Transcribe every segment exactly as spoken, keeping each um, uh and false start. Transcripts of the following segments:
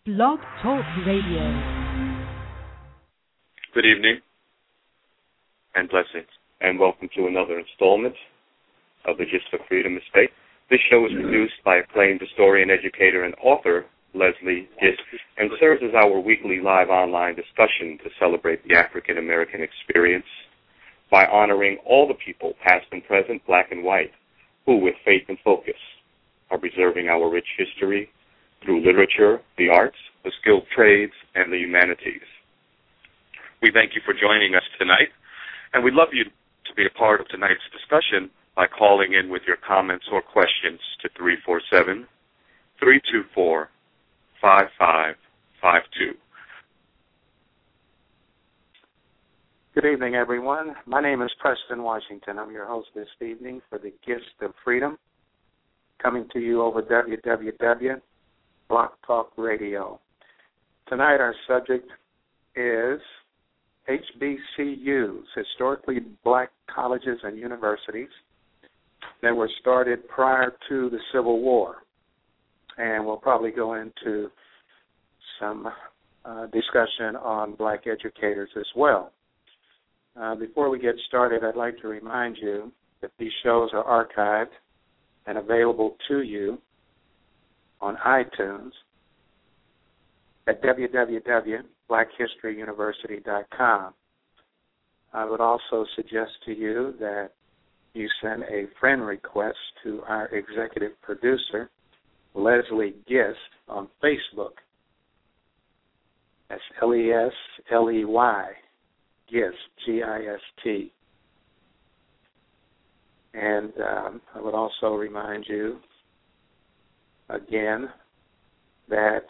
Blog Talk Radio. Good evening and blessings, and welcome to another installment of the Gist of Freedom Estate. This show is produced by acclaimed historian, educator, and author Leslie Gist, and serves as our weekly live online discussion to celebrate the African American experience by honoring all the people, past and present, black and white, who, with faith and focus, are preserving our rich history through literature, the arts, the skilled trades, and the humanities. We thank you for joining us tonight, and we'd love you to be a part of tonight's discussion by calling in with your comments or questions to three four seven, three two four, five five five two. Good evening, everyone. My name is Preston Washington. I'm your host this evening for the Gist of Freedom, coming to you over w w w dot Blog Talk Radio. Tonight our subject is H B C Us, historically black colleges and universities that were started prior to the Civil War. And we'll probably go into some uh, discussion on black educators as well. Uh, before we get started, I'd like to remind you that these shows are archived and available to you on iTunes at w w w dot black history university dot com. I would also suggest to you that you send a friend request to our executive producer, Leslie Gist, on Facebook. That's L E S L E Y, Gist, G I S T. And um, I would also remind you, again, that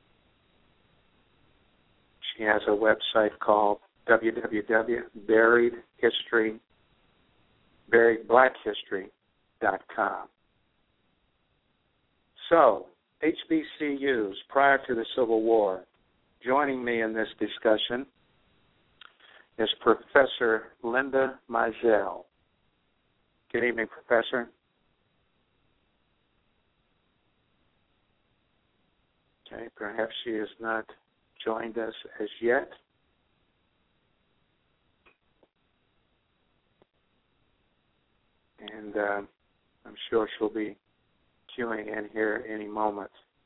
she has a website called w w w dot buried history buried black history dot com. So, H B C Us prior to the Civil War. Joining me in this discussion is Professor Linda Mizell. Good evening, Professor. Okay, perhaps she has not joined us as yet. And uh, I'm sure she'll be queuing in here any moment.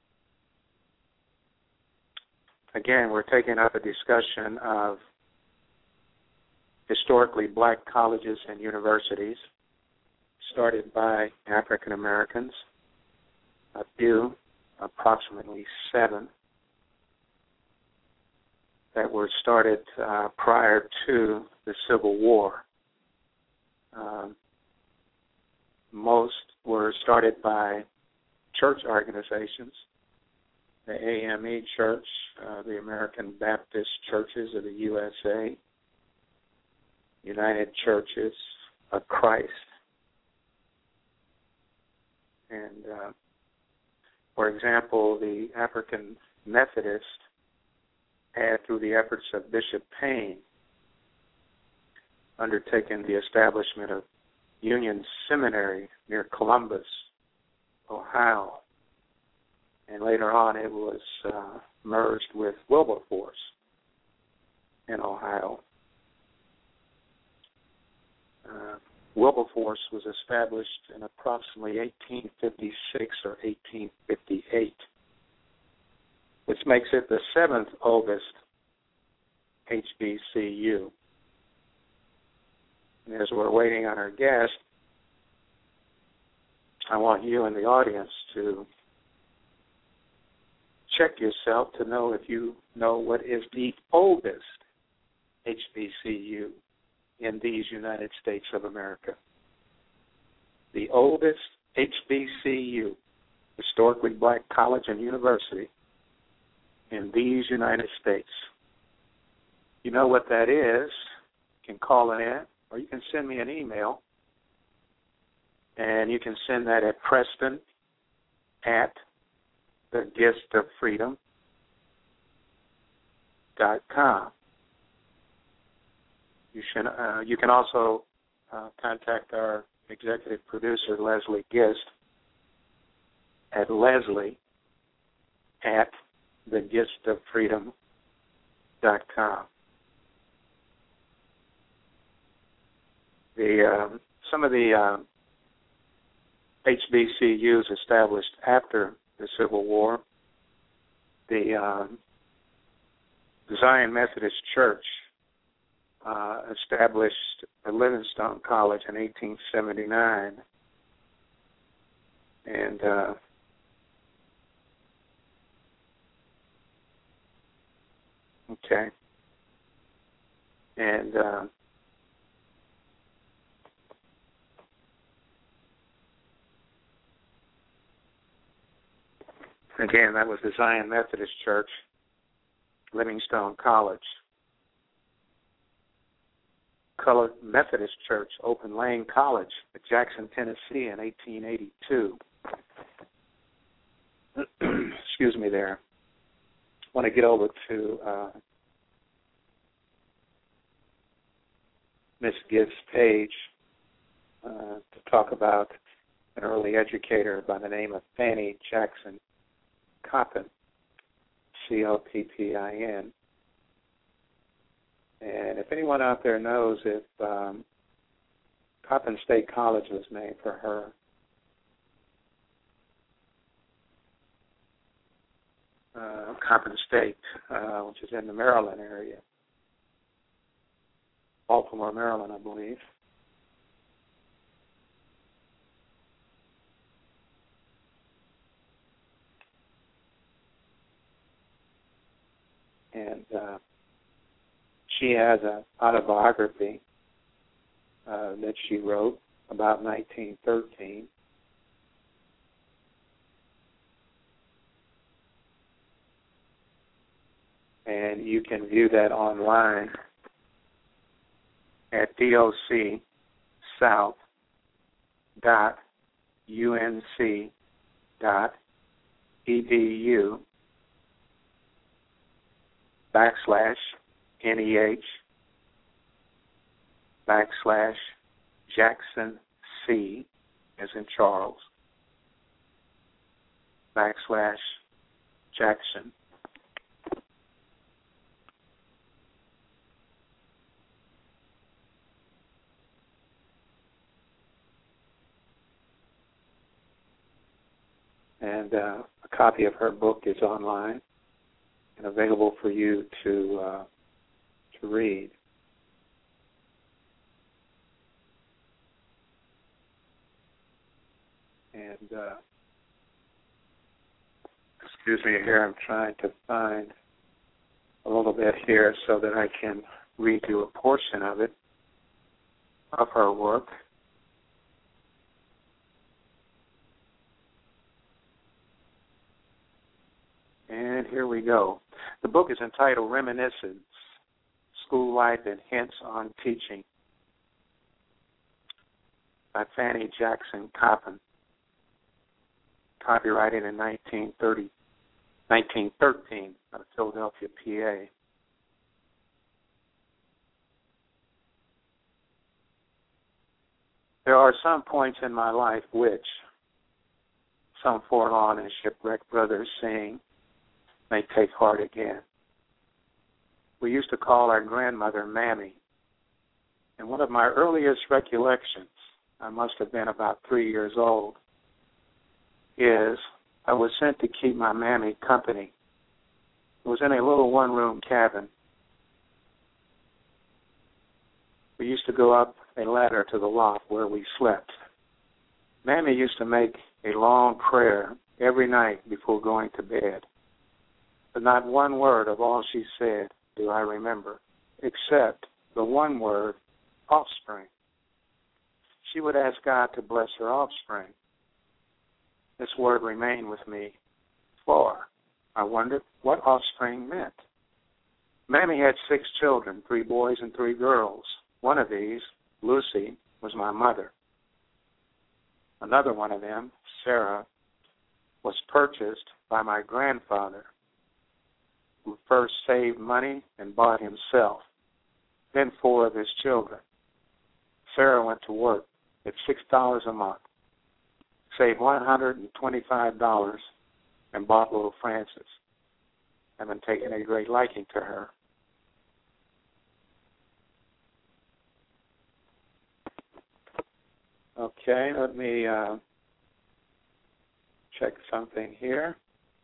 Again, we're taking up a discussion of historically black colleges and universities started by African Americans, a few, approximately seven, that were started uh, prior to the Civil War. Um, most were started by church organizations, the A M E Church, uh, the American Baptist Churches of the U S A, United Churches of Christ. And, uh, for example, the African Methodist had, through the efforts of Bishop Payne, undertaken the establishment of Union Seminary near Columbus, Ohio. And later on it was uh, merged with Wilberforce in Ohio. Uh, Wilberforce was established in approximately eighteen fifty-six or eighteen fifty-eight, which makes it the seventh oldest H B C U. And as we're waiting on our guest, I want you in the audience to check yourself to know if you know what is the oldest H B C U in these United States of America. The oldest H B C U, historically black college and university, in these United States. You know what that is. You can call it in, or you can send me an email, and you can send that at Preston at the Gist of Freedom dot com. You, should, uh, you can also uh, contact our executive producer, Leslie Gist, at Leslie at the gift of freedom dot com. The um, some of the um, H B C Us established after the Civil War, the um, Zion Methodist Church uh, established a Livingstone College in eighteen seventy-nine, and uh, okay, and uh, again, that was the Zion Methodist Church, Livingstone College. Colored Methodist Church opened Lane College at Jackson, Tennessee in eighteen eighty-two. Excuse me there. I want to get over to uh, Miss Gibbs' page uh, to talk about an early educator by the name of Fanny Jackson Coppin, C O P P I N. And if anyone out there knows if um, Coppin State College was named for her, uh, Coppin State, uh, which is in the Maryland area, Baltimore, Maryland, I believe. And uh, she has an autobiography uh, that she wrote about nineteen thirteen. And you can view that online at doc south dot unc dot edu backslash NEH backslash Jackson C as in Charles backslash Jackson. And uh, a copy of her book is online and available for you to uh, to read. And uh, excuse me here, I'm trying to find a little bit here so that I can read you a portion of it, of her work. And here we go. The book is entitled Reminiscence, School Life and Hints on Teaching by Fanny Jackson Coppin, copyrighted in nineteen thirty, nineteen thirteen out of Philadelphia, P A. There are some points in my life which some forlorn and shipwrecked brothers sing may take heart again. We used to call our grandmother Mammy. And one of my earliest recollections, I must have been about three years old, is I was sent to keep my Mammy company. It was in a little one-room cabin. We used to go up a ladder to the loft where we slept. Mammy used to make a long prayer every night before going to bed. But not one word of all she said do I remember, except the one word, offspring. She would ask God to bless her offspring. This word remained with me, for I wondered what offspring meant. Mammy had six children, three boys and three girls. One of these, Lucy, was my mother. Another one of them, Sarah, was purchased by my grandfather, who first saved money and bought himself, then four of his children. Sarah went to work at six dollars a month, saved one hundred twenty-five dollars, and bought little Francis. I've been taking a great liking to her. Okay, let me uh, check something here.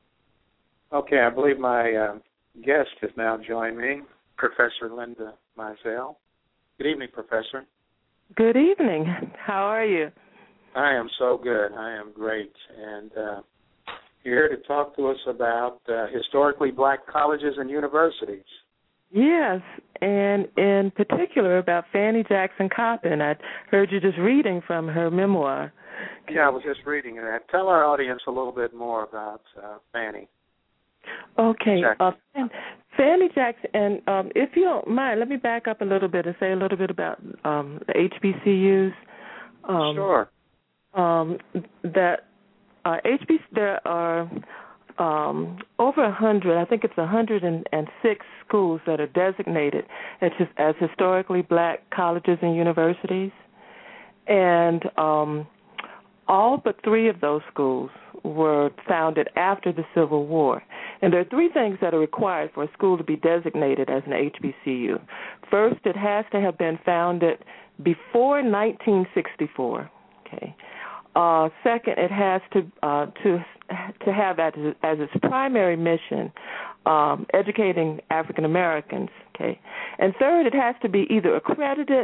Okay, I believe my uh, guest has now joined me, Professor Linda Mizell. Good evening, Professor. Good evening. How are you? I am so good. I am great. And uh, you're here to talk to us about uh, historically black colleges and universities. Yes, and in particular about Fannie Jackson Coppin. I heard you just reading from her memoir. Yeah, I was just reading that. Tell our audience a little bit more about uh, Fannie. Okay. Uh, Fannie Jackson, and um, if you don't mind, let me back up a little bit and say a little bit about um, the H B C Us. Um, sure. Um, that uh, H B C, there are um, over a hundred, I think it's one hundred six schools that are designated as, as historically black colleges and universities. And um, all but three of those schools were founded after the Civil War. And there are three things that are required for a school to be designated as an H B C U. First, it has to have been founded before nineteen sixty-four. Okay. Uh, second, it has to uh, to to have as, as its primary mission um, educating African Americans. Okay. And third, it has to be either accredited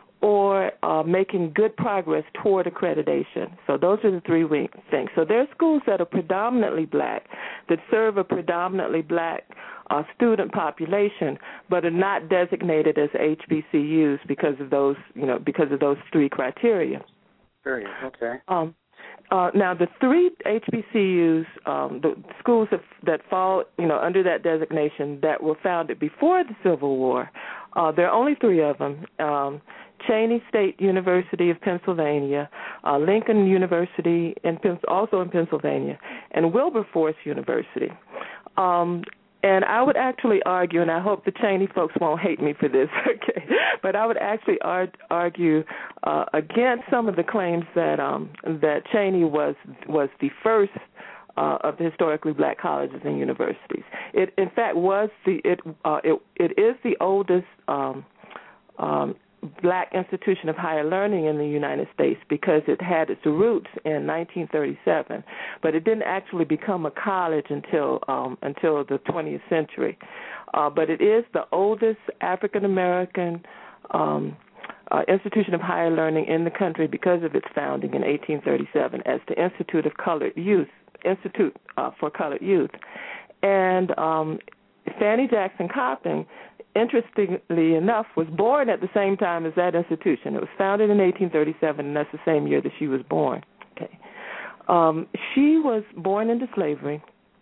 or uh, making good progress toward accreditation. So those are the three things. So there are schools that are predominantly black, that serve a predominantly black uh, student population, but are not designated as H B C Us because of those, you know, because of those three criteria. Period. Okay. Um, uh, now, the three H B C Us, um, the schools that, that fall, you know, under that designation that were founded before the Civil War, uh, there are only three of them. Um, Cheyney State University of Pennsylvania, uh, Lincoln University, in, also in Pennsylvania, and Wilberforce University. Um, and I would actually argue, and I hope the Cheyney folks won't hate me for this, okay, but I would actually ar- argue uh, against some of the claims that um, that Cheyney was was the first uh, of the historically black colleges and universities. It, in fact, was the it uh, it it is the oldest Um, um, black institution of higher learning in the United States because it had its roots in nineteen thirty-seven, but it didn't actually become a college until um, until the twentieth century. Uh, but it is the oldest African American um, uh, institution of higher learning in the country because of its founding in eighteen thirty-seven as the Institute of Colored Youth, Institute uh, for Colored Youth, and um, Fannie Jackson Coppin, interestingly enough, was born at the same time as that institution. It was founded in eighteen thirty-seven, and that's the same year that she was born. Okay, um, she was born into slavery,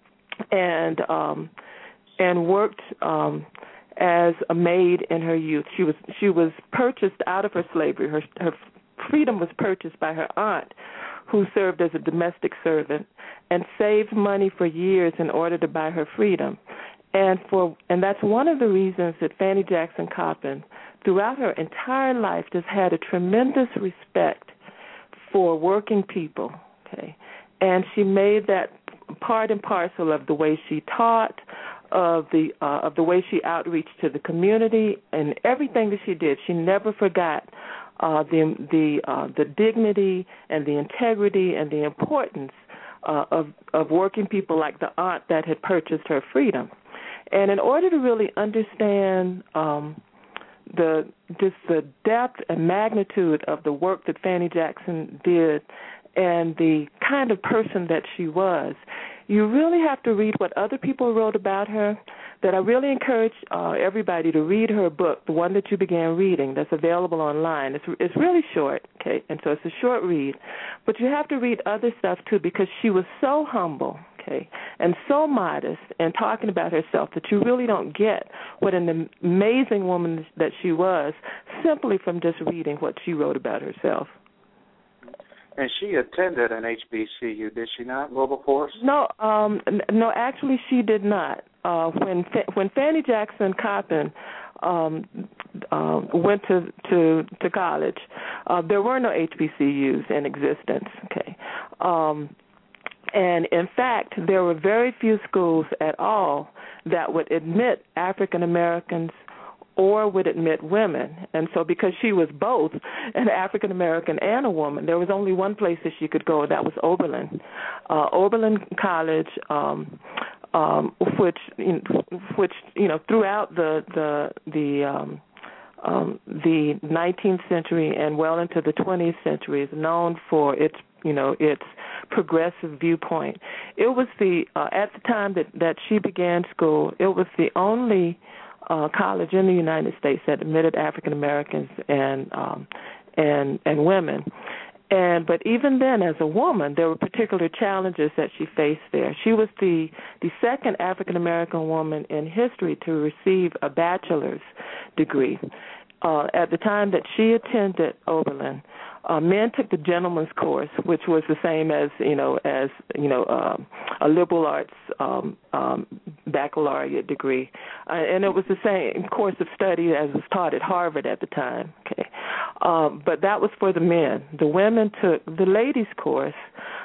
and um, and worked um, as a maid in her youth. She was she was purchased out of her slavery. Her her freedom was purchased by her aunt, who served as a domestic servant and saved money for years in order to buy her freedom. And for and that's one of the reasons that Fannie Jackson Coppin, throughout her entire life, just had a tremendous respect for working people. Okay, and she made that part and parcel of the way she taught, of the uh, of the way she outreached to the community, and everything that she did. She never forgot uh, the the uh, the dignity and the integrity and the importance uh, of of working people like the aunt that had purchased her freedom. And in order to really understand um, the just the depth and magnitude of the work that Fannie Jackson did and the kind of person that she was, you really have to read what other people wrote about her. That I really encourage uh, everybody to read her book, the one that you began reading, that's available online. It's it's really short, okay, and so it's a short read. But you have to read other stuff, too, because she was so humble, okay, and so modest in talking about herself that you really don't get what an amazing woman that she was simply from just reading what she wrote about herself. And she attended an H B C U, did she not, Wilberforce? No, um, no, actually she did not. Uh, when when Fannie Jackson Coppin um, uh, went to, to, to college, uh, there were no H B C Us in existence. Okay, um, And in fact, there were very few schools at all that would admit African Americans or would admit women. And so because she was both an African American and a woman, there was only one place that she could go, and that was Oberlin. Uh, Oberlin College, um, um, which, which you know, throughout the the the um, um, the nineteenth century and well into the twentieth century, is known for its you know its progressive viewpoint. It was the uh, at the time that that she began school, it was the only Uh, college in the United States that admitted African Americans and um, and and women, and but even then, as a woman, there were particular challenges that she faced there. She was the the second African American woman in history to receive a bachelor's degree. Uh, at the time that she attended Oberlin, uh, men took the gentleman's course, which was the same as you know as you know uh, a liberal arts um, um, baccalaureate degree, uh, and it was the same course of study as was taught at Harvard at the time. Okay, um, but that was for the men. The women took the ladies' course,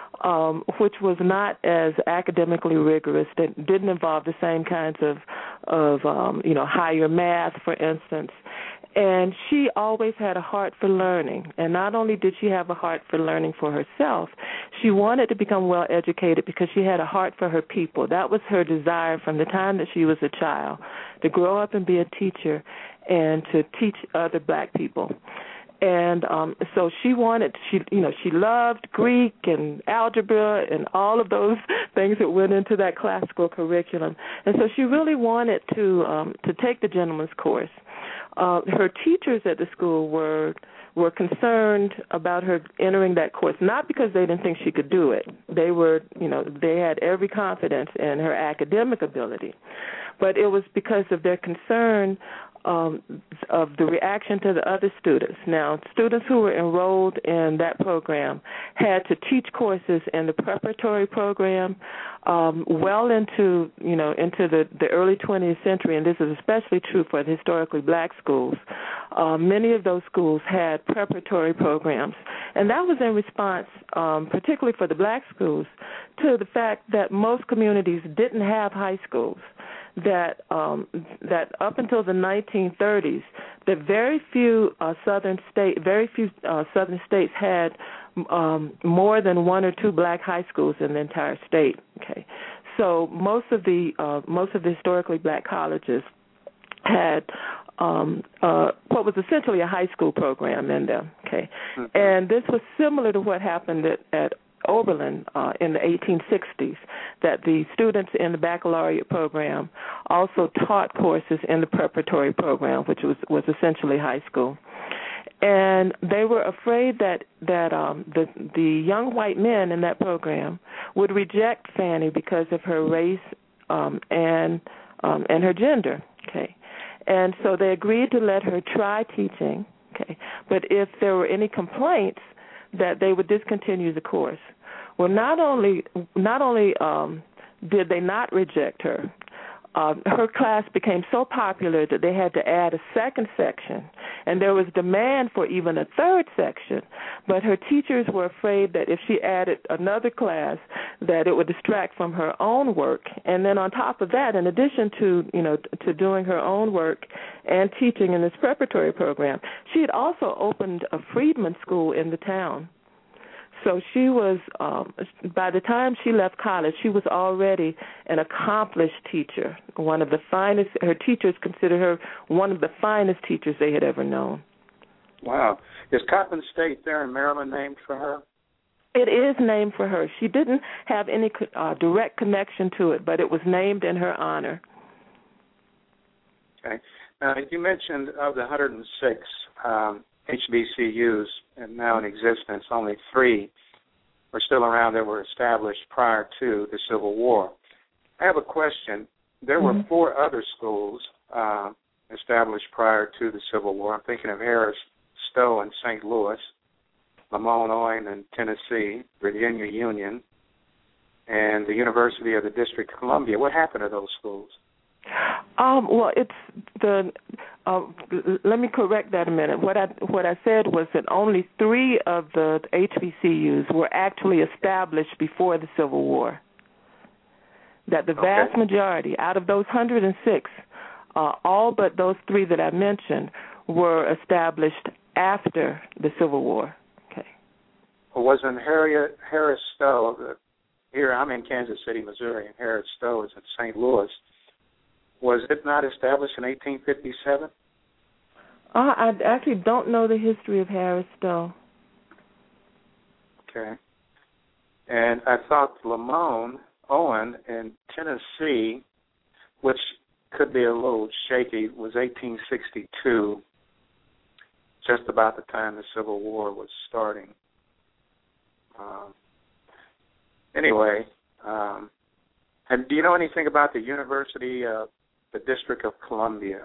um, which was not as academically rigorous. That didn't involve the same kinds of of um, you know higher math, for instance. And she always had a heart for learning. And not only did she have a heart for learning for herself, she wanted to become well educated because she had a heart for her people. That was her desire from the time that she was a child, to grow up and be a teacher and to teach other black people. And um, so she wanted, she you know, she loved Greek and algebra and all of those things that went into that classical curriculum. And so she really wanted to um, to take the gentleman's course. Uh, her teachers at the school were were concerned about her entering that course, not because they didn't think she could do it. They were, you know, they had every confidence in her academic ability, but it was because of their concern um, of the reaction to the other students. Now, students who were enrolled in that program had to teach courses in the preparatory program um, well into, you know, into the, the early twentieth century, and this is especially true for the historically black schools. Uh, many of those schools had preparatory programs, and that was in response, um, particularly for the black schools, to the fact that most communities didn't have high schools. That um, that up until the nineteen thirties, that very few uh, southern state, very few uh, southern states had um, more than one or two black high schools in the entire state. Okay, so most of the uh, most of the historically black colleges had um, uh, what was essentially a high school program in them. Okay, mm-hmm. And this was similar to what happened at, at Oberlin uh, in the eighteen sixties, that the students in the baccalaureate program also taught courses in the preparatory program, which was, was essentially high school. And they were afraid that, that um, the, the young white men in that program would reject Fanny because of her race um, and um, and her gender. Okay, and so they agreed to let her try teaching. Okay, but if there were any complaints, that they would discontinue the course. Well, not only not only um, did they not reject her, uh, her class became so popular that they had to add a second section, and there was demand for even a third section. But her teachers were afraid that if she added another class, that it would distract from her own work. And then on top of that, in addition to you know to doing her own work and teaching in this preparatory program, she had also opened a freedmen's school in the town. So she was, um, by the time she left college, she was already an accomplished teacher, one of the finest. Her teachers considered her one of the finest teachers they had ever known. Wow. Is Coppin State there in Maryland named for her? It is named for her. She didn't have any uh, direct connection to it, but it was named in her honor. Okay. Now, you mentioned of the one hundred six um, H B C Us and now in existence, only three are still around that were established prior to the Civil War. I have a question. There mm-hmm. were four other schools uh, established prior to the Civil War. I'm thinking of Harris Stowe in Saint Louis, Lamont Owen in Tennessee, Virginia Union, and the University of the District of Columbia. What happened to those schools? Um, well, it's the Uh, let me correct that a minute. What I what I said was that only three of the H B C Us were actually established before the Civil War. That the vast okay. majority, out of those one hundred six, uh, all but those three that I mentioned were established after the Civil War. Okay. Well, wasn't Harriet Harris Stowe, uh, here I'm in Kansas City, Missouri, and Harriet Stowe is in Saint Louis. Was it not established in eighteen fifty-seven? Uh, I actually don't know the history of Harris Stowe. Okay. And I thought Lamont Owen in Tennessee, which could be a little shaky, was eighteen sixty-two, just about the time the Civil War was starting. Um, anyway, um, and do you know anything about the University of the District of Columbia?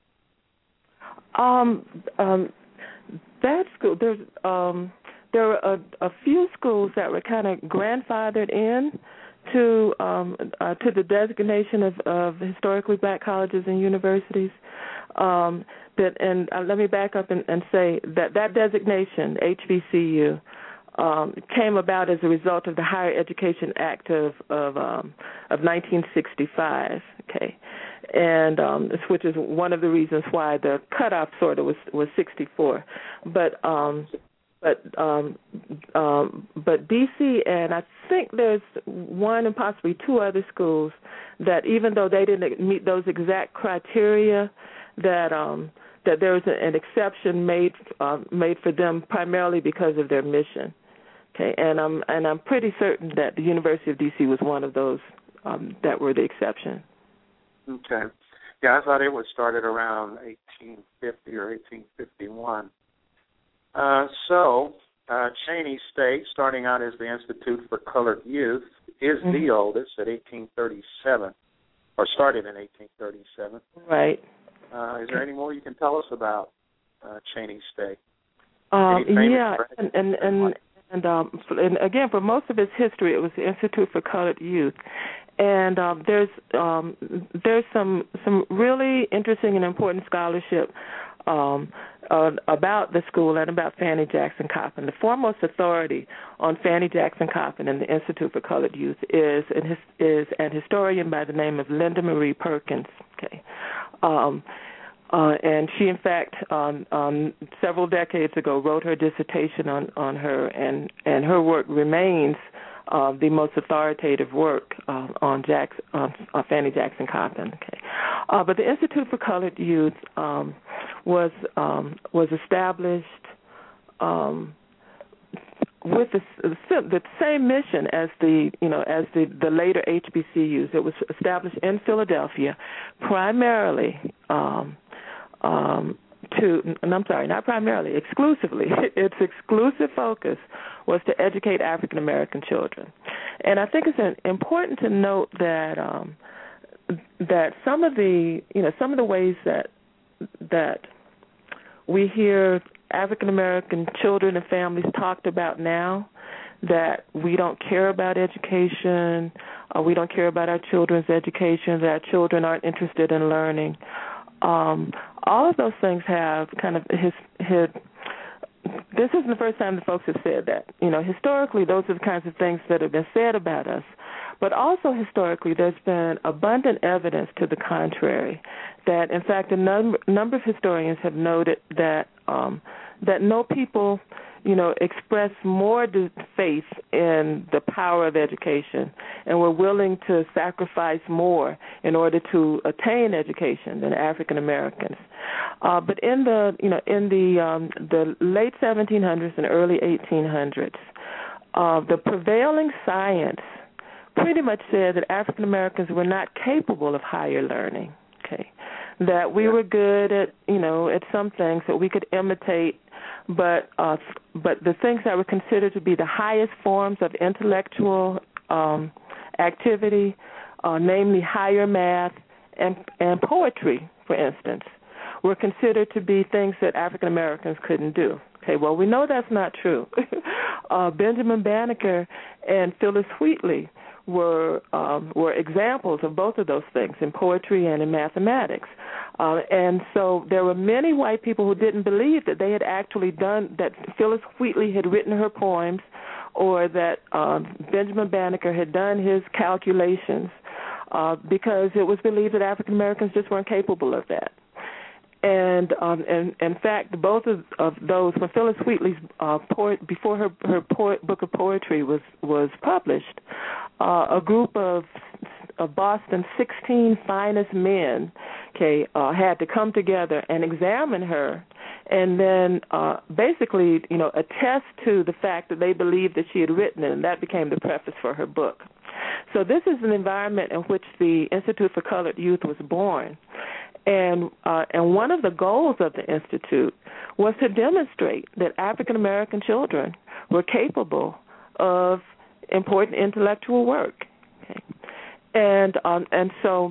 Um, um, that school, there's, um, there were a, a few schools that were kind of grandfathered in to um, uh, to the designation of, of historically black colleges and universities. Um, that, and uh, let me back up and, and say that that designation, H B C U, um, came about as a result of the Higher Education Act of of, um, of nineteen sixty-five. Okay. And um, which is one of the reasons why the cutoff sort of was, was sixty-four. But um, but um, um, but D C and I think there's one and possibly two other schools that even though they didn't meet those exact criteria, that um, that there was an exception made uh, made for them primarily because of their mission. Okay, and I'm and I'm pretty certain that the University of D C was one of those um, that were the exception. Okay. Yeah, I thought it was started around eighteen fifty or eighteen fifty-one. Uh, so, uh, Cheney State, starting out as the Institute for Colored Youth, is mm-hmm. the oldest at eighteen thirty-seven, or started in eighteen thirty-seven. Right. Uh, is there any more you can tell us about uh, Cheney State? Um, yeah, and and and, and, um, and again, for most of its history, it was the Institute for Colored Youth. And um, there's um, there's some some really interesting and important scholarship um, uh, about the school and about Fannie Jackson Coppin. The foremost authority on Fannie Jackson Coppin and the Institute for Colored Youth is an, is an historian by the name of Linda Marie Perkins. Okay, um, uh, and she in fact um, um, several decades ago wrote her dissertation on, on her, and, and her work remains Uh, the most authoritative work uh, on Jackson, uh, uh, Fannie Jackson Coppin. Okay, uh, but the Institute for Colored Youth um, was um, was established um, with the, the same mission as the you know as the, the later H B C Us. It was established in Philadelphia, primarily. Um, um, To, and I'm sorry, not primarily, exclusively. Its exclusive focus was to educate African American children, and I think it's important to note that um, that some of the, you know, some of the ways that that we hear African American children and families talked about now, that we don't care about education, or we don't care about our children's education, that our children aren't interested in learning. Um, all of those things have kind of his, his, this isn't the first time the folks have said that. You know, historically, those are the kinds of things that have been said about us. But also historically, there's been abundant evidence to the contrary, that, in fact, a number, number of historians have noted that um, that no people, you know, express more faith in the power of education and were willing to sacrifice more in order to attain education than African Americans. Uh, but in the, you know, in the um, the late seventeen hundreds and early eighteen hundreds, uh, the prevailing science pretty much said that African Americans were not capable of higher learning. Okay, that we were good at, you know, at some things that we could imitate. But uh, but the things that were considered to be the highest forms of intellectual um, activity, uh, namely higher math and, and poetry, for instance, were considered to be things that African Americans couldn't do. Okay, well, we know that's not true. uh, Benjamin Banneker and Phyllis Wheatley were um, were examples of both of those things in poetry and in mathematics. Uh, and so there were many white people who didn't believe that they had actually done, that Phyllis Wheatley had written her poems, or that um, Benjamin Banneker had done his calculations, uh, because it was believed that African Americans just weren't capable of that. And, um, and in fact, both of, of those, when Phyllis Wheatley's uh, poet, before her her poet, book of poetry was was published, uh, a group of of Boston's sixteen finest men, okay, uh, had to come together and examine her, and then uh, basically, you know, attest to the fact that they believed that she had written it, and that became the preface for her book. So this is an environment in which the Institute for Colored Youth was born. And uh, and one of the goals of the Institute was to demonstrate that African American children were capable of important intellectual work. Okay. And um, and so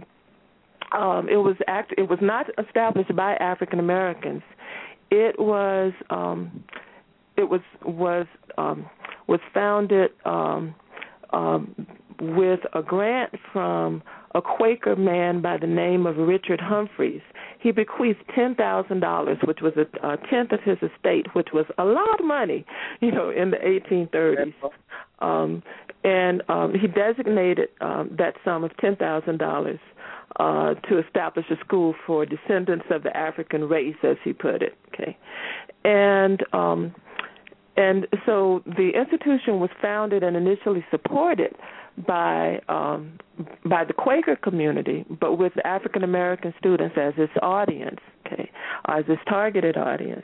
um, it was act- it was not established by African Americans. It was um, it was was um, was founded um, um, with a grant from a Quaker man by the name of Richard Humphreys. He bequeathed ten thousand dollars, which was a, a tenth of his estate, which was a lot of money, you know, in the eighteen thirties. Um, and um, he designated um, that sum of ten thousand dollars uh, to establish a school for descendants of the African race, as he put it. Okay, and um, and so the institution was founded and initially supported by um, by the Quaker community, but with African American students as its audience, okay, as its targeted audience,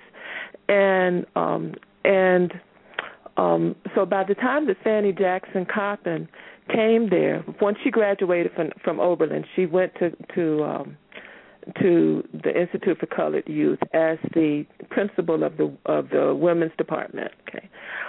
and um, and um, so by the time that Fannie Jackson Cochran came there, once she graduated from from Oberlin, she went to to um, to the Institute for Colored Youth as the principal of the of the women's department, okay.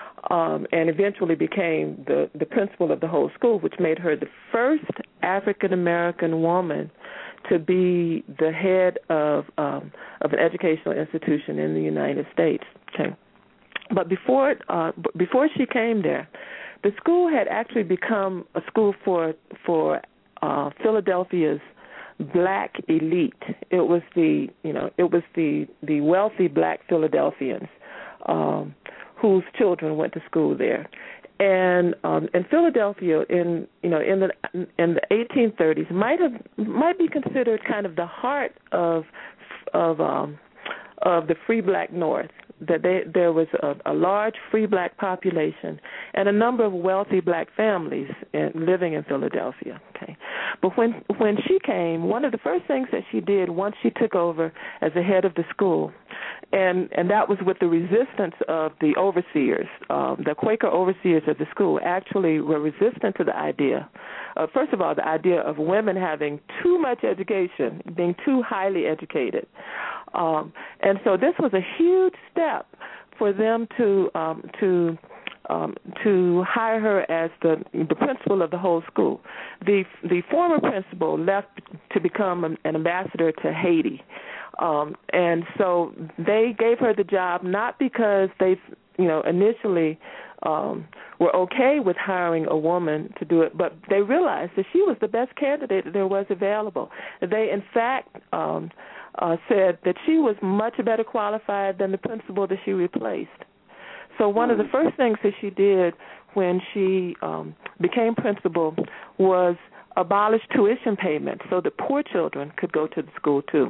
Um, and eventually became the, the principal of the whole school, which made her the first African-American woman to be the head of um, of an educational institution in the United States. Okay. But before uh, before she came there, the school had actually become a school for for uh, Philadelphia's black elite. It was the you know it was the the wealthy black Philadelphians Um, whose children went to school there, and um, and Philadelphia in you know in the in the eighteen thirties might have might be considered kind of the heart of of um, of the free black North. That they, there was a, a large free black population and a number of wealthy black families in, living in Philadelphia. Okay, but when when she came, one of the first things that she did once she took over as the head of the school, and and that was with the resistance of the overseers, um, the Quaker overseers of the school, actually were resistant to the idea. Uh, first of all, the idea of women having too much education, being too highly educated. Um, and so this was a huge step for them to um, to um, to hire her as the the principal of the whole school. The the former principal left to become an, an ambassador to Haiti, um, and so they gave her the job not because they you know initially um, were okay with hiring a woman to do it, but they realized that she was the best candidate that there was available. They in fact um, Uh, said that she was much better qualified than the principal that she replaced. So one of the first things that she did when she um, became principal was abolish tuition payments so that poor children could go to the school too.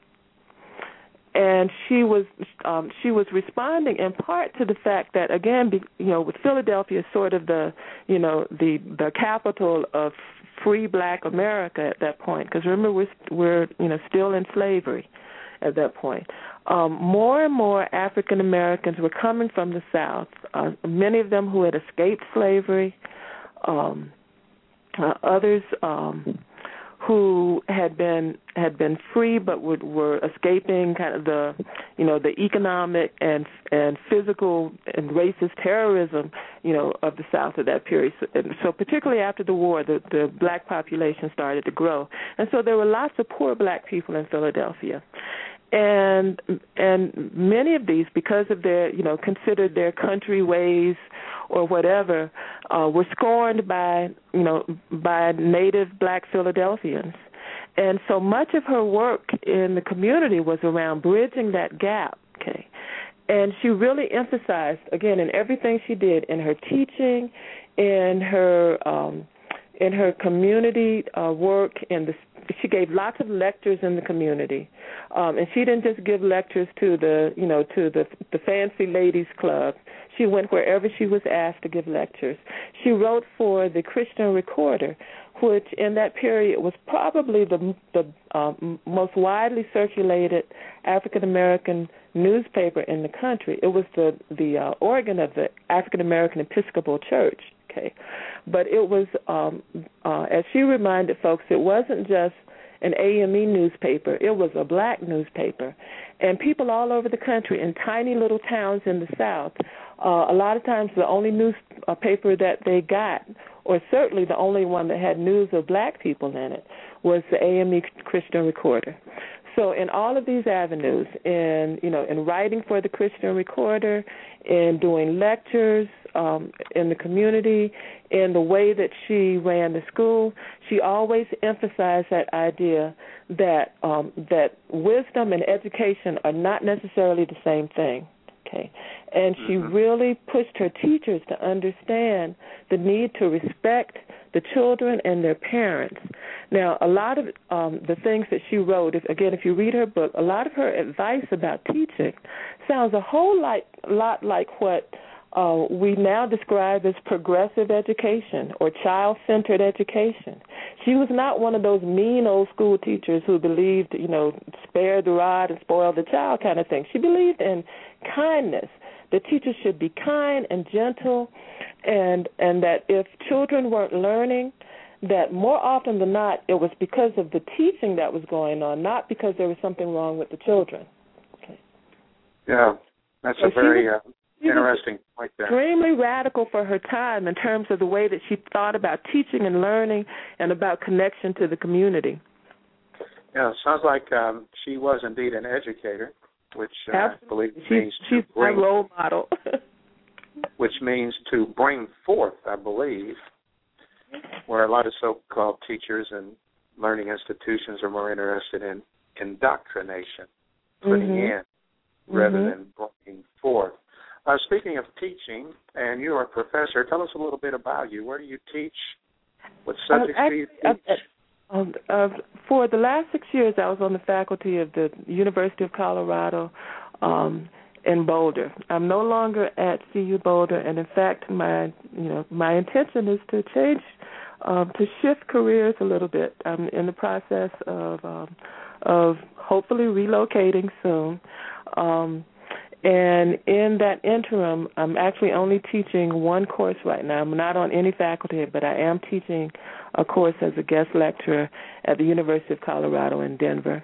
And she was um, she was responding in part to the fact that, again, be, you know, with Philadelphia sort of the you know the the capital of free black America at that point, because remember we're we're you know still in slavery at that point. Um, more and more African Americans were coming from the South. Uh, many of them who had escaped slavery, um, uh, others um, who had been had been free but would, were escaping kind of the you know the economic and and physical and racist terrorism you know of the South at that period. So, and so particularly after the war, the, the black population started to grow, and so there were lots of poor black people in Philadelphia. And and many of these, because of their, you know, considered their country ways or whatever uh, were scorned by, you know, by native black Philadelphians. And so much of her work in the community was around bridging that gap, okay? And she really emphasized, again, in everything she did, in her teaching, in her um, in her community uh, work, in the she gave lots of lectures in the community, um, and she didn't just give lectures to the you know to the the fancy ladies club. She went wherever she was asked to give lectures. She wrote for the Christian Recorder, which in that period was probably the the uh, most widely circulated African American newspaper in the country. It was the the uh, organ of the African American Episcopal Church. Okay, but it was, um, uh, as she reminded folks, it wasn't just an A M E newspaper. It was a black newspaper, and people all over the country in tiny little towns in the South, uh, a lot of times the only newspaper that they got, or certainly the only one that had news of black people in it, was the A M E Christian Recorder. So in all of these avenues, in you know, in writing for the Christian Recorder, in doing lectures um, in the community, in the way that she ran the school, she always emphasized that idea that um, that wisdom and education are not necessarily the same thing. Okay, and she mm-hmm. really pushed her teachers to understand the need to respect the children and their parents. Now, a lot of um, the things that she wrote, if, again, if you read her book, a lot of her advice about teaching sounds a whole lot, lot like what uh, we now describe as progressive education or child-centered education. She was not one of those mean old school teachers who believed, you know, spare the rod and spoil the child kind of thing. She believed in kindness. The teachers should be kind and gentle, and and that if children weren't learning, that more often than not it was because of the teaching that was going on, not because there was something wrong with the children. Okay. Yeah, that's so a very was, uh, interesting point there. Extremely radical for her time in terms of the way that she thought about teaching and learning and about connection to the community. Yeah, sounds like um, she was indeed an educator, which uh, I believe she's, means she's to bring, my role model. which means to bring forth, I believe, where a lot of so-called teachers and learning institutions are more interested in indoctrination, putting mm-hmm. in rather mm-hmm. than bringing forth. Uh, speaking of teaching, and you are a professor, tell us a little bit about you. Where do you teach? What subjects uh, do you uh, teach? Uh, Um, uh, for the last six years, I was on the faculty of the University of Colorado um, in Boulder. I'm no longer at C U Boulder, and in fact, my you know my intention is to change, um, to shift careers a little bit. I'm in the process of um, of hopefully relocating soon. Um, And in that interim, I'm actually only teaching one course right now. I'm not on any faculty, but I am teaching a course as a guest lecturer at the University of Colorado in Denver.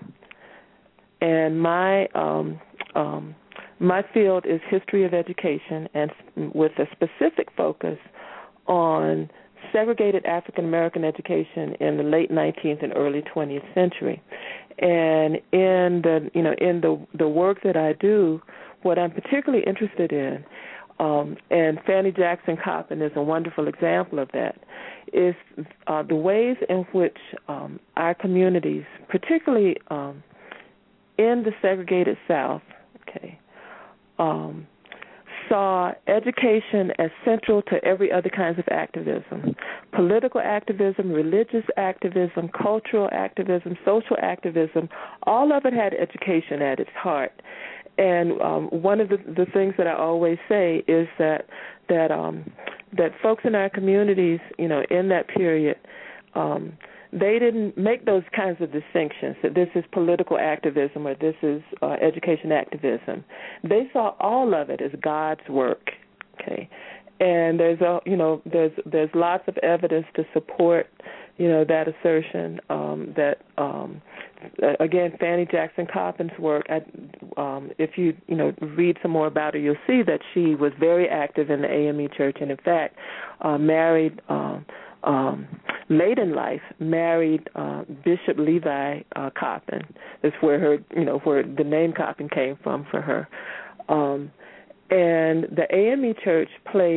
And my um, um, my field is history of education, and with a specific focus on segregated African American education in the late nineteenth and early twentieth century. And in the you know in the the work that I do, what I'm particularly interested in, um, and Fannie Jackson Coppin is a wonderful example of that, is uh, the ways in which um, our communities, particularly um, in the segregated South, okay, um, saw education as central to every other kinds of activism, political activism, religious activism, cultural activism, social activism. All of it had education at its heart. And um, one of the, the things that I always say is that that um, that folks in our communities, you know, in that period, um, they didn't make those kinds of distinctions, that this is political activism or this is uh, education activism. They saw all of it as God's work, okay? And there's a, you know, there's there's lots of evidence to support, you know, that assertion um, that, um, again, Fannie Jackson Coppin's work, I, um, if you, you know, read some more about her, you'll see that she was very active in the A M E Church and, in fact, uh, married, um, um, late in life, married uh, Bishop Levi uh, Coppin. That's where her, you know, where the name Coppin came from for her. Um, and the A M E Church played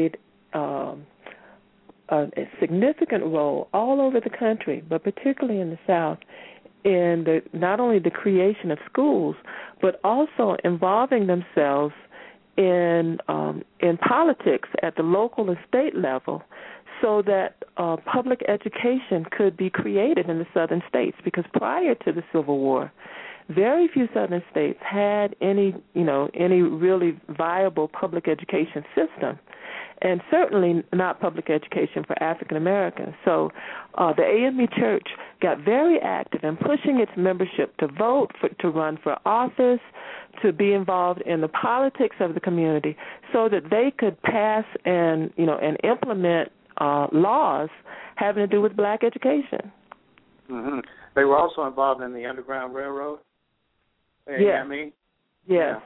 um, a, a significant role all over the country, but particularly in the South, in the, not only the creation of schools, but also involving themselves in um, in politics at the local and state level, so that uh, public education could be created in the southern states. Because prior to the Civil War, very few southern states had any, you know, any really viable public education system, and certainly not public education for African Americans. So uh, the A M E Church got very active in pushing its membership to vote, for, to run for office, to be involved in the politics of the community, so that they could pass and, you know, and implement uh, laws having to do with black education. Mm-hmm. They were also involved in the Underground Railroad. Yes. Yes. Yeah.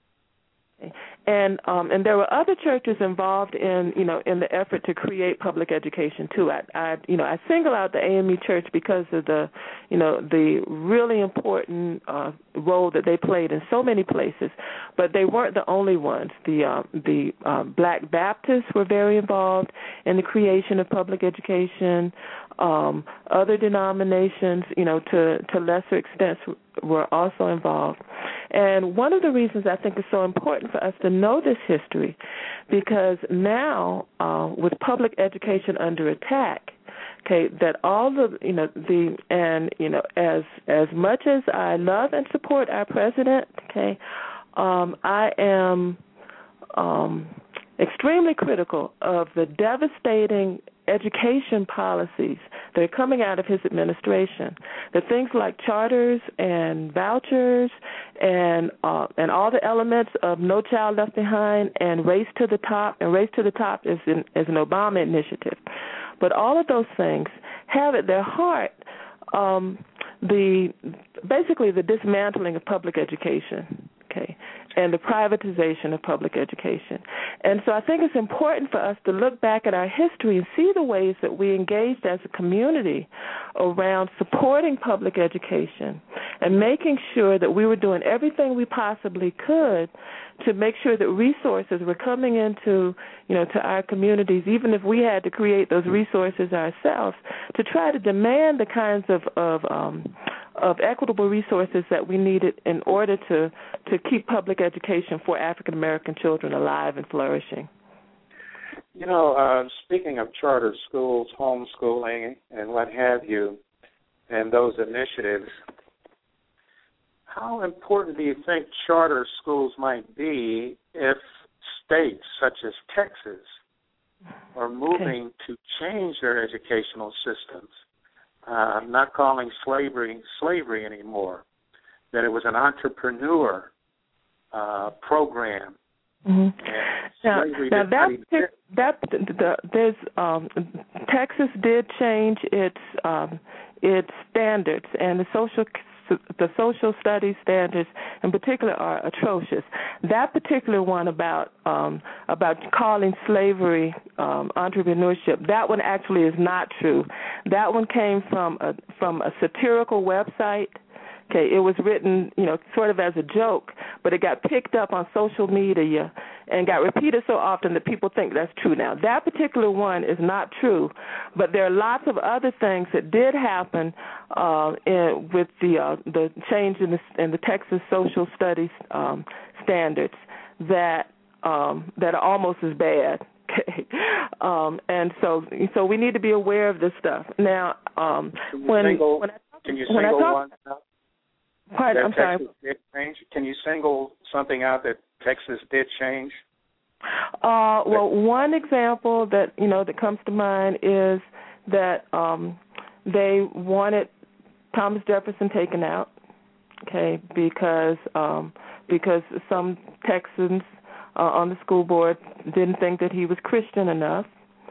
And um, and there were other churches involved in, you know, in the effort to create public education too. I, I you know I single out the A M E Church because of the, you know, the really important uh, role that they played in so many places. But they weren't the only ones. The uh, the uh, Black Baptists were very involved in the creation of public education. Um, other denominations, you know, to to lesser extents, were also involved. And one of the reasons I think it's so important for us to know this history, because now uh, with public education under attack, okay, that all the, you know, the, and, you know, as as much as I love and support our president, okay, um, I am um, extremely critical of the devastating education policies that are coming out of his administration. The things like charters and vouchers and uh, and all the elements of No Child Left Behind and Race to the Top, and Race to the Top is, in, is an Obama initiative. But all of those things have at their heart um, the basically the dismantling of public education, okay, and the privatization of public education. And so I think it's important for us to look back at our history and see the ways that we engaged as a community around supporting public education and making sure that we were doing everything we possibly could to make sure that resources were coming into, you know, to our communities, even if we had to create those resources ourselves, to try to demand the kinds of, of um, of equitable resources that we needed in order to, to keep public education for African American children alive and flourishing. You know, uh, speaking of charter schools, homeschooling, and what have you, and those initiatives, how important do you think charter schools might be if states such as Texas are moving okay. to change their educational systems? Uh, not calling slavery slavery anymore, that it was an entrepreneur uh, program. Mm-hmm. Now, now that, that the, there's um, Texas did change its um, its standards, and the social the social studies standards in particular are atrocious. That particular one about um, about calling slavery um, entrepreneurship, that one actually is not true. That one came from a, from a satirical website. Okay, it was written, you know, sort of as a joke, but it got picked up on social media and got repeated so often that people think that's true now. That particular one is not true, but there are lots of other things that did happen uh, in, with the uh, the change in the, in the Texas social studies um, standards that um, that are almost as bad. Okay, um, and so so we need to be aware of this stuff. Now, um, when single, when I talk, can you when single I talk, one out? Pardon, I'm sorry. Did change? Can you single something out that Texas did change? Uh, well, one example that you know that comes to mind is that um, they wanted Thomas Jefferson taken out, okay, because um, because some Texans uh, on the school board didn't think that he was Christian enough.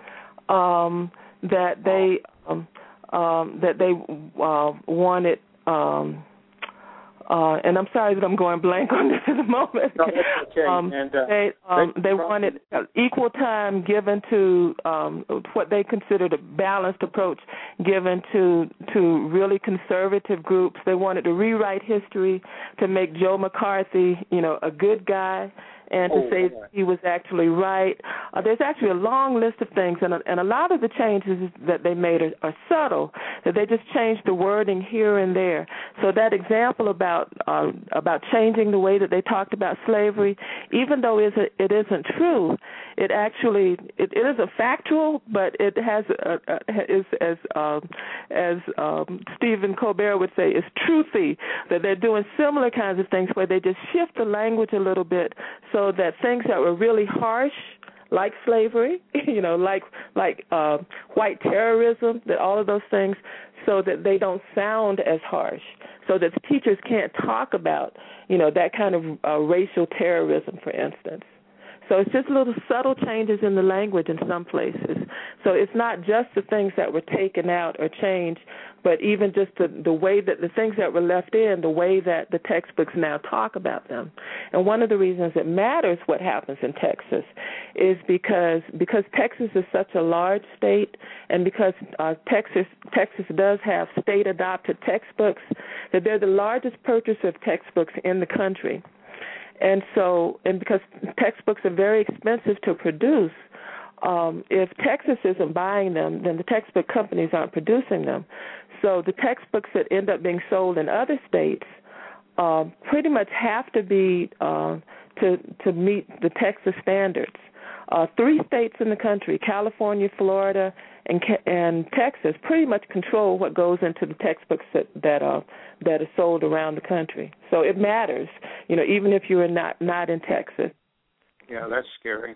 Um, that they um, um, that they uh, wanted. Um, Uh, and I'm sorry that I'm going blank on this at the moment. No, that's okay. Um, and, uh, they um, they, they wanted equal time given to um, what they considered a balanced approach given to to really conservative groups. They wanted to rewrite history to make Joe McCarthy, you know, a good guy, and oh, to say right. he was actually right. Uh, there's actually a long list of things, and a, and a lot of the changes that they made are, are subtle, that they just changed the wording here and there. So that example about uh, about changing the way that they talked about slavery, even though it isn't true, it actually it, it is a factual, but it has a, a, is as um, as um, Stephen Colbert would say, is truthy, that they're doing similar kinds of things where they just shift the language a little bit so that things that were really harsh, like slavery, you know, like like uh, white terrorism, that all of those things, so that they don't sound as harsh, so that teachers can't talk about, you know, that kind of uh, racial terrorism, for instance. So it's just little subtle changes in the language in some places. So it's not just the things that were taken out or changed, but even just the, the way that the things that were left in, the way that the textbooks now talk about them. And one of the reasons it matters what happens in Texas is because because Texas is such a large state, and because uh, Texas Texas does have state-adopted textbooks, that they're the largest purchaser of textbooks in the country. And so, and because textbooks are very expensive to produce, um, if Texas isn't buying them, then the textbook companies aren't producing them. So the textbooks that end up being sold in other states um, pretty much have to be uh, to to meet the Texas standards. Uh, three states in the country, California, Florida, and and Texas, pretty much control what goes into the textbooks that that are that are sold around the country. So it matters, you know, even if you're not not in Texas. Yeah, that's scary.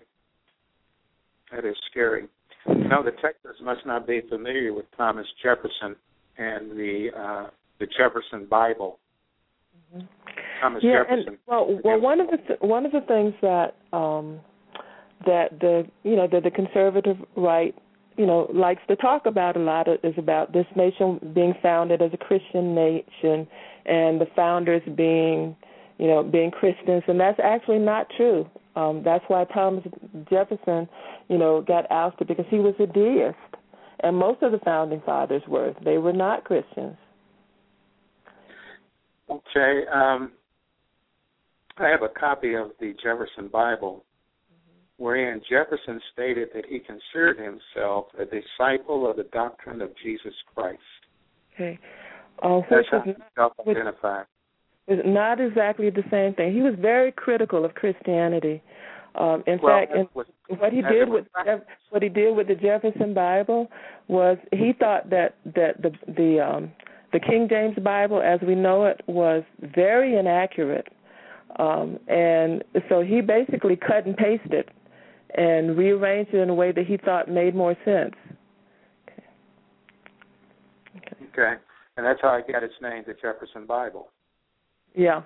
That is scary. No, the Texans must not be familiar with Thomas Jefferson and the uh, the Jefferson Bible. Mm-hmm. Thomas yeah, Jefferson. And, well, well, one of the th- one of the things that um, that the you know that the conservative right you know likes to talk about a lot is about this nation being founded as a Christian nation, and the founders being you know being Christians, and that's actually not true. Um, that's why Thomas Jefferson, you know, got ousted, because he was a deist, and most of the founding fathers were. They were not Christians. Okay. Um, I have a copy of the Jefferson Bible, mm-hmm. wherein Jefferson stated that he considered himself a disciple of the doctrine of Jesus Christ. Okay. Uh, That's how he self-identified. Is not exactly the same thing. He was very critical of Christianity. Um, in well, fact, in, was, what he did with what he did with the Jefferson Bible was he thought that that the the um, the King James Bible, as we know it, was very inaccurate, um, and so he basically cut and pasted and rearranged it in a way that he thought made more sense. Okay. Okay. Okay. And that's how I got its name, the Jefferson Bible. Yeah,